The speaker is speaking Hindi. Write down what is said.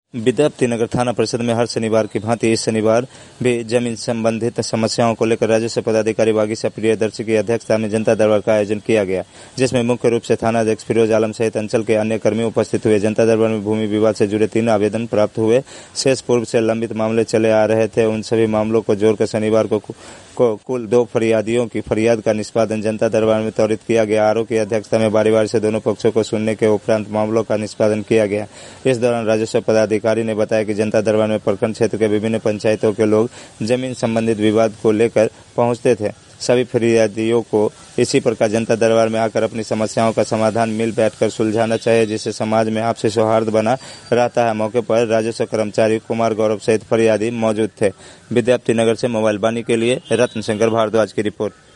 विद्यापति नगर थाना परिषद में हर शनिवार की भांति इस शनिवार भी जमीन संबंधित समस्याओं को लेकर राजस्व पदाधिकारी वागीशा प्रियदर्शी की अध्यक्षता में जनता दरबार का आयोजन किया गया, जिसमें मुख्य रूप से थाना अध्यक्ष फिरोज आलम सहित अंचल के अन्य कर्मी उपस्थित हुए। जनता दरबार में भूमि विवाद से जुड़े 3 आवेदन प्राप्त हुए। शेष पूर्व से लंबित मामले चले आ रहे थे। उन सभी मामलों को जोड़कर शनिवार को कुल 2 फरियादियों की फरियाद का निष्पादन जनता दरबार में त्वरित किया गया। आरओ की अध्यक्षता में बारी-बारी से दोनों पक्षों को सुनने के उपरांत मामलों का निष्पादन किया गया। इस दौरान राजस्व पदाधिकारी ने बताया कि जनता दरबार में प्रखंड क्षेत्र के विभिन्न पंचायतों के लोग जमीन संबंधित विवाद को लेकर पहुंचते थे। सभी फरियादियों को इसी प्रकार जनता दरबार में आकर अपनी समस्याओं का समाधान मिल बैठकर सुलझाना चाहिए, जिससे समाज में आपसी सौहार्द बना रहता है। मौके पर राजस्व कर्मचारी कुमार गौरव सहित फरियादी मौजूद थे। विद्यापति नगर से मोबाइल बानी के लिए रत्न शंकर भारद्वाज की रिपोर्ट।